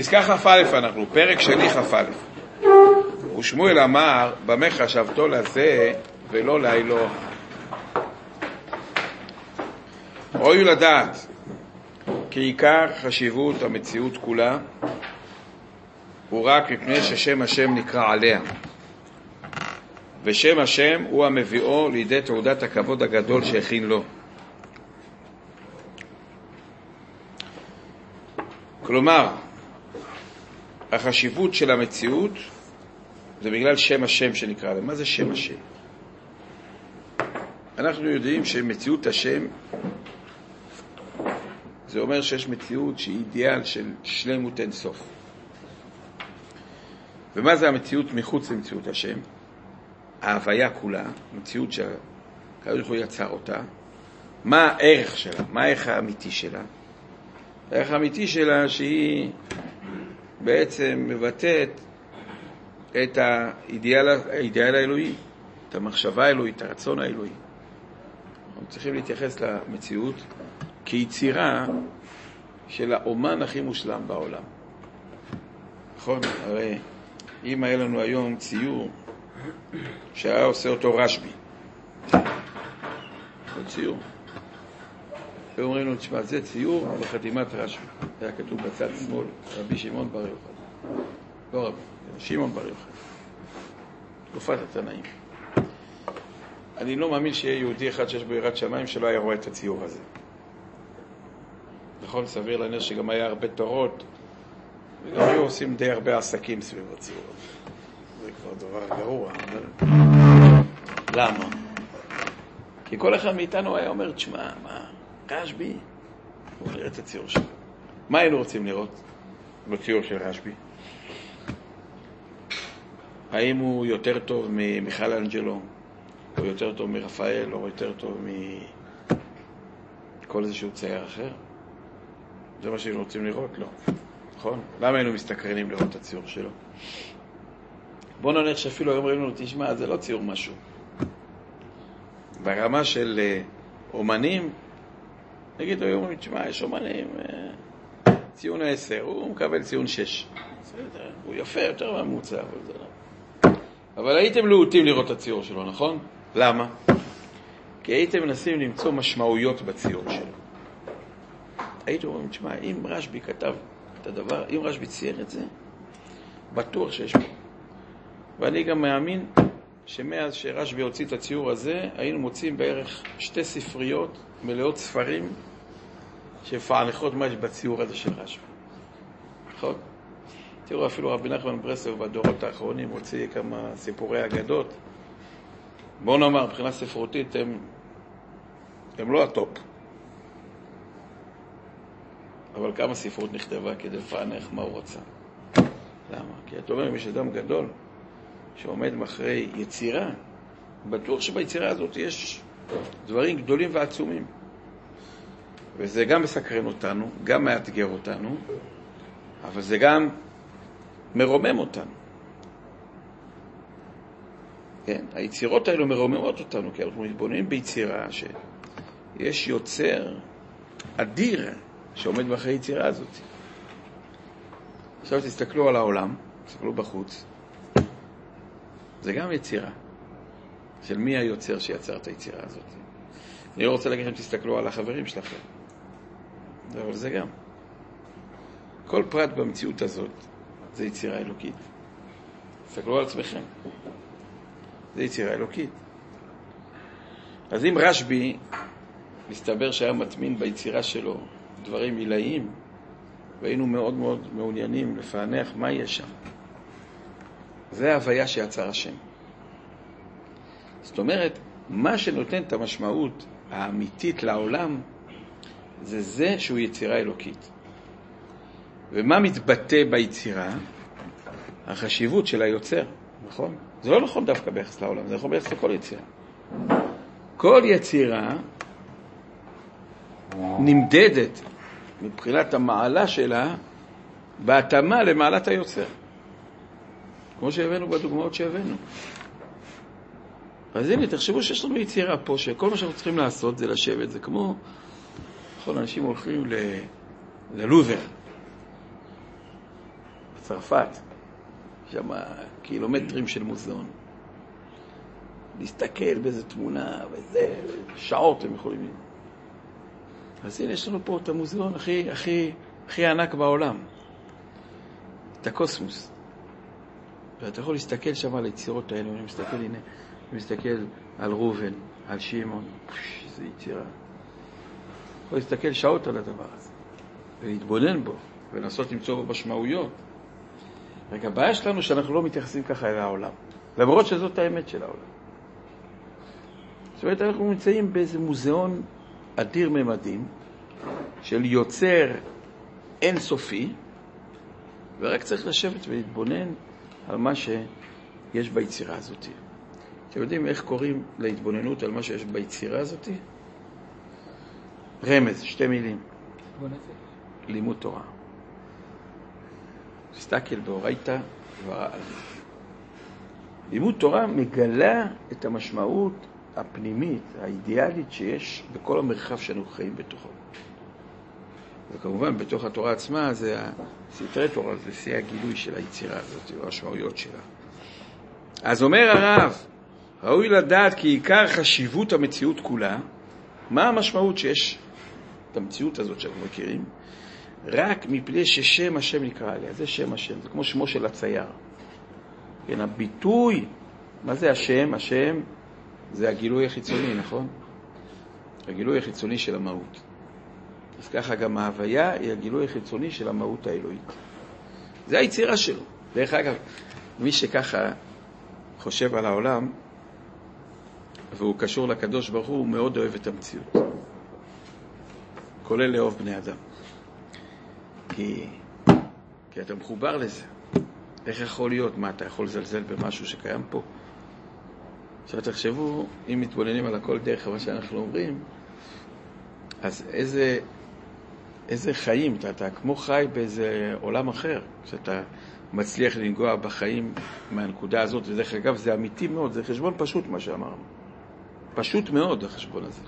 פסקה כ"א אנחנו, פרק שני כ"א. ושמואל אמר, במה חשבתו לזה ולא לאלוה. ראוי לדעת כי עיקר חשיבות המציאות כולה הוא רק מפני ששם השם נקרא עליה, ושם השם הוא המביאו לידי תעודת הכבוד הגדול שהכין לו. כלומר, החשיבות של המציאות זה בגלל שם השם שנקרא עליה. מה זה שם השם? אנחנו יודעים שמציאות השם זה אומר שיש מציאות שהיא אידיאל של שלמות אין סוף. ומה זה המציאות מחוץ למציאות השם? ההוויה כולה, מציאות שהקדוש ברוך הוא יצר אותה. מה הערך שלה? מה הערך האמיתי שלה? הערך האמיתי שלה שהיא בעצם מבטאת את האידיאל האלוהי, את המחשבה האלוהית, את הרצון האלוהי. אנחנו צריכים להתייחס למציאות כיצירה של האומן הכי מושלם בעולם. נכון? הרי אם היה לנו היום ציור שהיה עושה אותו רשב"י, זה ציור. ואומרים לנו, תשמע, זה ציור בחתימת רשב"י. היה כתוב בצד שמאל, רבי שמעון בר יוחאי. לא רבי, שמעון בר יוחאי. תקופת התנאים. אני לא מאמין שיהיה יהודי אחד שיש בו יראת שמיים שלא היה רואה את הציור הזה. נכון, סביר להניח שגם היה הרבה תורות, וגם היו עושים די הרבה עסקים סביב הציור הזה. זה כבר דבר גרוע. למה? כי כל אחד מאיתנו היה אומר, תשמע, מה? רשב"י? הוא נראה את הציור שלו. מה היינו רוצים לראות בציור של רשב"י? האם הוא יותר טוב ממיכל אנג'לו, או יותר טוב מרפאל, או יותר טוב מכל איזשהו צייר אחר? זה מה שהיינו רוצים לראות? לא. נכון? למה היינו מסתקרנים לראות את הציור שלו? בוא נניח שאפילו היום ראינו לו, תשמע, זה לא ציור משהו. ברמה של אומנים, נגיד היום אומרים, תשמע, יש אומנים, ציון 10, הוא מקבל ציון 6. הוא יפה יותר מהממוצע, אבל זה לא. אבל הייתם להוטים לראות את הציור שלו, נכון? למה? כי הייתם מנסים למצוא משמעויות בציור שלו. הייתם אומרים, תשמע, אם רשב"י כתב את הדבר, אם רשב"י צייר את זה, בטוח שיש פה. ואני גם מאמין שמאז שרשב"י הוציא את הציור הזה, היינו מוצאים בערך 2 ספריות מלאות ספרים שפענחות מה יש בציור הזה של רשב"י. נכון? תראו, אפילו רבי נחמן ברסלב בדורות האחרונים הוציא כמה סיפורי אגדות. בואו נאמר, מבחינה ספרותית הם לא הטופ. אבל כמה ספרות נכתבה כדי לפענח מה הוא רצה. למה? כי אתה אומר, אם יש אדם גדול שעומד מאחורי יצירה, בטוח שביצירה הזאת יש דברים גדולים ועצומים. וזה גם מסקרן אותנו, גם מאתגר אותנו, אבל זה גם מרומם אותנו. כן, היצירות האלו מרוממות אותנו, כי אנחנו מתבוננים ביצירה שיש יוצר אדיר שעומד מאחורי היצירה הזאת. עכשיו תסתכלו על העולם, תסתכלו בחוץ. זה גם יצירה. של מי היוצר שיצר את היצירה הזאת. אני לא רוצה להגיד לכם, תסתכלו על החברים שלכם. אבל זה גם. כל פרט במציאות הזאת זה יצירה אלוקית. תסתכלו על עצמכם. זה יצירה אלוקית. אז אם רשב"י מסתבר שהיה מטמין ביצירה שלו דברים עילאיים, והיינו מאוד מאוד מעוניינים לפענח מה יש שם. זה ההוויה שיצר השם. זאת אומרת, מה שנותן את המשמעות האמיתית לעולם, זה שהוא יצירה אלוקית. ומה מתבטא ביצירה? החשיבות של היוצר, נכון? זה לא נכון דווקא ביחס לעולם, זה נכון ביחס לכל יצירה. כל יצירה נמדדת מבחינת המעלה שלה בהתאמה למעלת היוצר. כמו שהבאנו בדוגמאות שהבאנו. אז הנה, תחשבו שיש לנו יצירה פה, שכל מה שאנחנו צריכים לעשות זה לשבת. זה כמו, נכון, אנשים הולכים ללובר. צרפת, שם קילומטרים של מוזיאון. להסתכל באיזה תמונה, וזה, שעות הם יכולים. אז הנה, יש לנו פה את המוזיאון הכי ענק בעולם. את הקוסמוס. ואתה יכול להסתכל שם על היצירות האלה, אני מסתכל על ראובן, על שמעון, איזה יצירה. יכול להסתכל שעות על הדבר הזה, ולהתבונן בו, ולנסות למצוא בו משמעויות. רק הבעיה שלנו שאנחנו לא מתייחסים ככה אל העולם, למרות שזאת האמת של העולם. זאת אומרת, אנחנו נמצאים באיזה מוזיאון אדיר ממדים, של יוצר אינסופי, ורק צריך לשבת ולהתבונן על מה שיש ביצירה הזאת. אתם יודעים איך קוראים להתבוננות על מה שיש ביצירה הזאת? רמז, 2 מילים. לימוד תורה. תסתכל באורייתא וראה על זה. לימוד תורה מגלה את המשמעות הפנימית, האידיאלית שיש בכל המרחב שאנו חיים בתוכו. וכמובן, בתוך התורה עצמה, זה סתרי תורה, זה שיא הגילוי של היצירה הזאת, או המשמעויות שלה. אז אומר הרב, ראוי לדעת כי עיקר חשיבות המציאות כולה, מה המשמעות שיש את המציאות הזאת שאנחנו מכירים? רק מפני ששם השם נקרא עליה, זה שם השם, זה כמו שמו של הצייר. כן, הביטוי, מה זה השם? השם זה הגילוי החיצוני, נכון? הגילוי החיצוני של המהות. אז ככה גם ההוויה היא הגילוי החיצוני של המהות האלוהית. זה היצירה שלו. דרך אגב, מי שככה חושב על העולם, והוא קשור לקדוש ברוך הוא מאוד אוהב את המציאות. כולל לאהוב בני אדם. כי אתה מחובר לזה. איך יכול להיות? מה, אתה יכול לזלזל במשהו שקיים פה? עכשיו תחשבו, אם מתבוננים על הכל דרך מה שאנחנו אומרים, אז איזה חיים, אתה כמו חי באיזה עולם אחר, כשאתה מצליח לנגוע בחיים מהנקודה הזאת, ודרך אגב זה אמיתי מאוד, זה חשבון פשוט מה שאמרנו. פשוט מאוד החשבון הזה.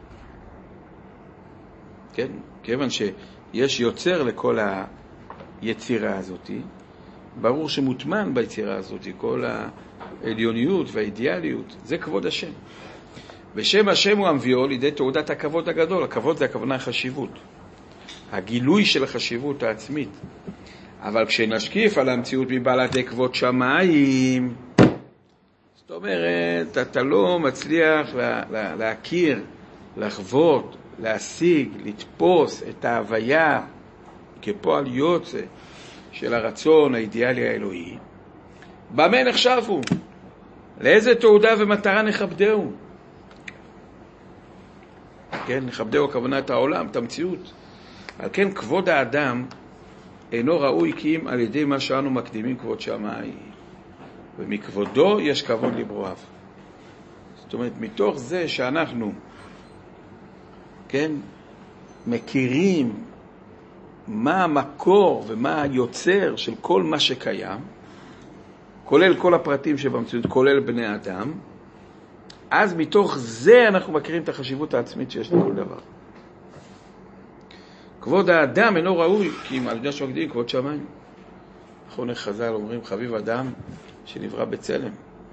כן? כיוון שיש יוצר לכל היצירה הזאת, ברור שמוטמן ביצירה הזאת, כל העליוניות והאידיאליות, זה כבוד השם. ושם השם הוא המביאו לידי תעודת הכבוד הגדול. הכבוד זה הכוונה החשיבות. הגילוי של החשיבות העצמית. אבל כשנשקיף על המציאות מבעלת כבוד שמיים, זאת אומרת, אתה לא מצליח להכיר, לחוות, להשיג, לתפוס את ההוויה כפועל יוצא של הרצון האידיאלי האלוהי. במה נחשבו? לאיזה תעודה ומטרה נכבדהו? כן, נכבדהו הכוונה את העולם, את המציאות. על כן כבוד האדם אינו ראוי כי אם על ידי מה שאנו מקדימים כבוד שמיים. ומכבודו יש כבוד לברואיו. זאת אומרת, מתוך זה שאנחנו, כן, מכירים מה המקור ומה היוצר של כל מה שקיים, כולל כל הפרטים שבמציאות, כולל בני אדם, אז מתוך זה אנחנו מכירים את החשיבות העצמית שיש לכל דבר. כבוד האדם אינו ראוי, כי אם על ידי שמקדימים כבוד שמיים. נכון, איך חז"ל אומרים, חביב אדם שנברא בצלם.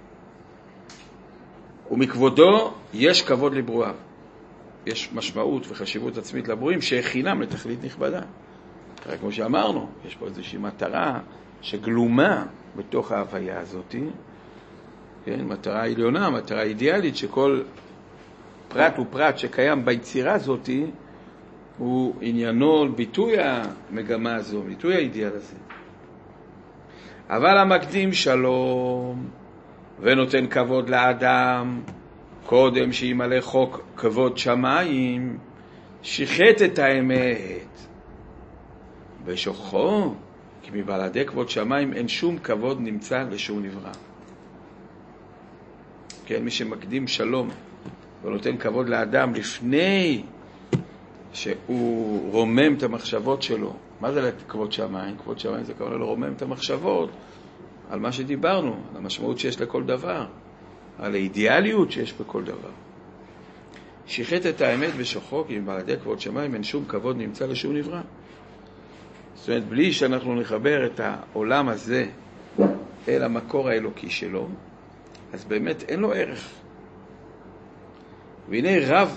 ומכבודו יש כבוד לברואיו. יש משמעות וחשיבות עצמית לברואים שהכינם לתכלית נכבדה. רק כמו שאמרנו, יש פה איזושהי מטרה שגלומה בתוך ההוויה הזאת, כן, מטרה עליונה, מטרה אידיאלית, שכל פרט ופרט שקיים ביצירה הזאת הוא עניינו ביטוי המגמה הזו, ביטוי האידיאל הזה. אבל המקדים שלום ונותן כבוד לאדם, קודם שימלא חוק כבוד שמיים, שיחת את האמת ושוכחו, כי מבלעדי כבוד שמיים אין שום כבוד נמצא לשום נברא. כן, מי שמקדים שלום ונותן כבוד לאדם לפני שהוא רומם את המחשבות שלו. מה זה כבוד שמיים? כבוד שמיים זה כמובן לרומם את המחשבות על מה שדיברנו, על המשמעות שיש לכל דבר, על האידיאליות שיש בכל דבר. שיחת את האמת ושוכחו, כי מבלעדי כבוד שמיים אין שום כבוד נמצא לשום נברא. זאת אומרת, בלי שאנחנו נחבר את העולם הזה אל המקור האלוקי שלו, אז באמת אין לו ערך. והנה רב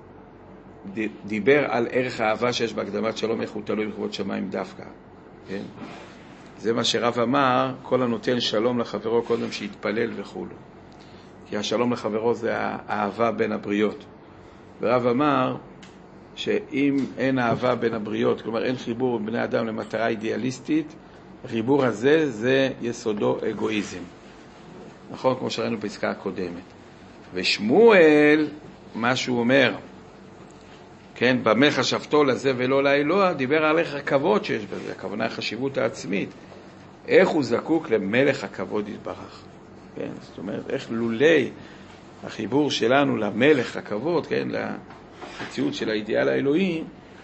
דיבר על ערך האהבה שיש בהקדמת שלום, איך הוא תלוי בכבוד שמיים דווקא. כן? זה מה שרב אמר, כל הנותן שלום לחברו קודם שיתפלל וכו'. כי השלום לחברו זה האהבה בין הבריות. ורב אמר שאם אין אהבה בין הבריות, כלומר אין חיבור בני אדם למטרה אידיאליסטית, החיבור הזה זה יסודו אגואיזם. נכון? כמו שראינו בפסקה הקודמת. ושמואל, מה שהוא אומר, כן, במה חשבתו לזה ולא לאלוה, דיבר על איך הכבוד שיש בזה, הכוונה החשיבות העצמית. איך הוא זקוק למלך הכבוד יתברך. כן, זאת אומרת, איך לולי החיבור שלנו למלך הכבוד, כן, למציאות של האידיאל האלוהי,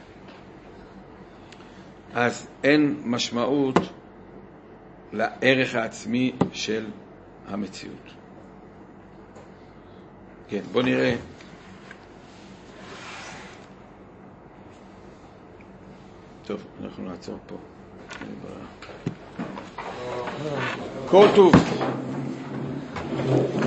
אז אין משמעות לערך העצמי של המציאות. כן, בוא נראה. טוב, אנחנו נעצור פה. כל טוב.